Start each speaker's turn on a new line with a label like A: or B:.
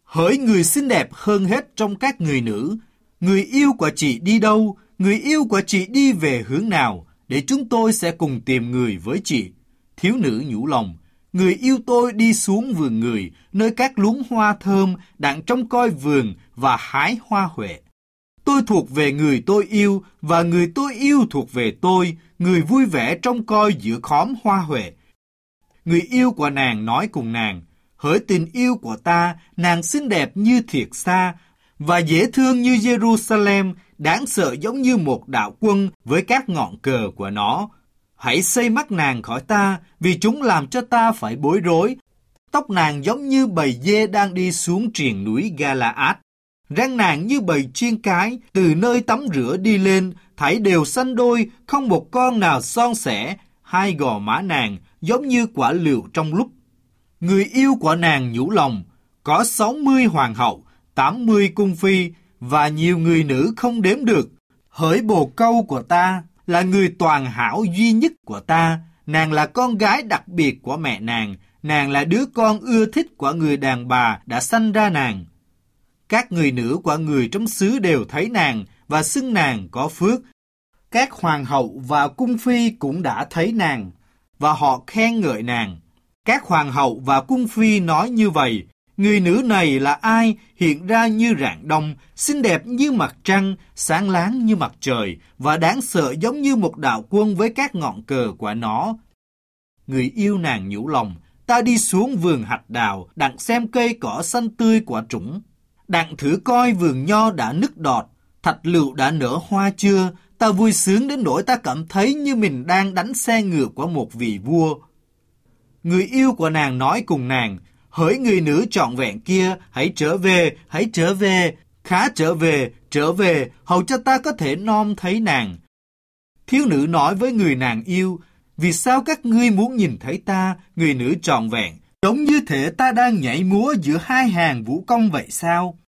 A: Hỡi người xinh đẹp hơn hết trong các người nữ, người yêu của chị đi đâu, người yêu của chị đi về hướng nào, để chúng tôi sẽ cùng tìm người với chị. Thiếu nữ nhủ lòng, người yêu tôi đi xuống vườn người, nơi các luống hoa thơm, đặng trông coi vườn và hái hoa huệ. Tôi thuộc về người tôi yêu, và người tôi yêu thuộc về tôi, người vui vẻ trông coi giữa khóm hoa huệ. Người yêu của nàng nói cùng nàng, hỡi tình yêu của ta, nàng xinh đẹp như Thiệt Sa, và dễ thương như Jerusalem, đáng sợ giống như một đạo quân với các ngọn cờ của nó. Hãy xây mắt nàng khỏi ta, vì chúng làm cho ta phải bối rối. Tóc nàng giống như bầy dê đang đi xuống triền núi Galaad. Răng nàng như bầy chiên cái, từ nơi tắm rửa đi lên, thảy đều xanh đôi, không một con nào son sẻ. Hai gò má nàng giống như quả lựu trong lúc. Người yêu của nàng nhủ lòng, có 60 hoàng hậu, 80 cung phi, và nhiều người nữ không đếm được. Hỡi bồ câu của ta, là người toàn hảo duy nhất của ta, nàng là con gái đặc biệt của mẹ nàng là đứa con ưa thích của người đàn bà đã sanh ra nàng. Các người nữ của người trong xứ đều thấy nàng và xưng nàng có phước. Các hoàng hậu và cung phi cũng đã thấy nàng, và họ khen ngợi nàng. Các hoàng hậu và cung phi nói như vậy, người nữ này là ai hiện ra như rạng đông, xinh đẹp như mặt trăng, sáng láng như mặt trời, và đáng sợ giống như một đạo quân với các ngọn cờ của nó. Người yêu nàng nhủ lòng, ta đi xuống vườn hạch đào, đặng xem cây cỏ xanh tươi quả trũng. Đặng thử coi vườn nho đã nứt đọt, thạch lựu đã nở hoa chưa, ta vui sướng đến nỗi ta cảm thấy như mình đang đánh xe ngựa của một vị vua. Người yêu của nàng nói cùng nàng, hỡi người nữ trọn vẹn kia, hãy trở về, khá trở về, hầu cho ta có thể nom thấy nàng. Thiếu nữ nói với người nàng yêu, vì sao các ngươi muốn nhìn thấy ta, người nữ trọn vẹn, giống như thể ta đang nhảy múa giữa hai hàng vũ công vậy sao?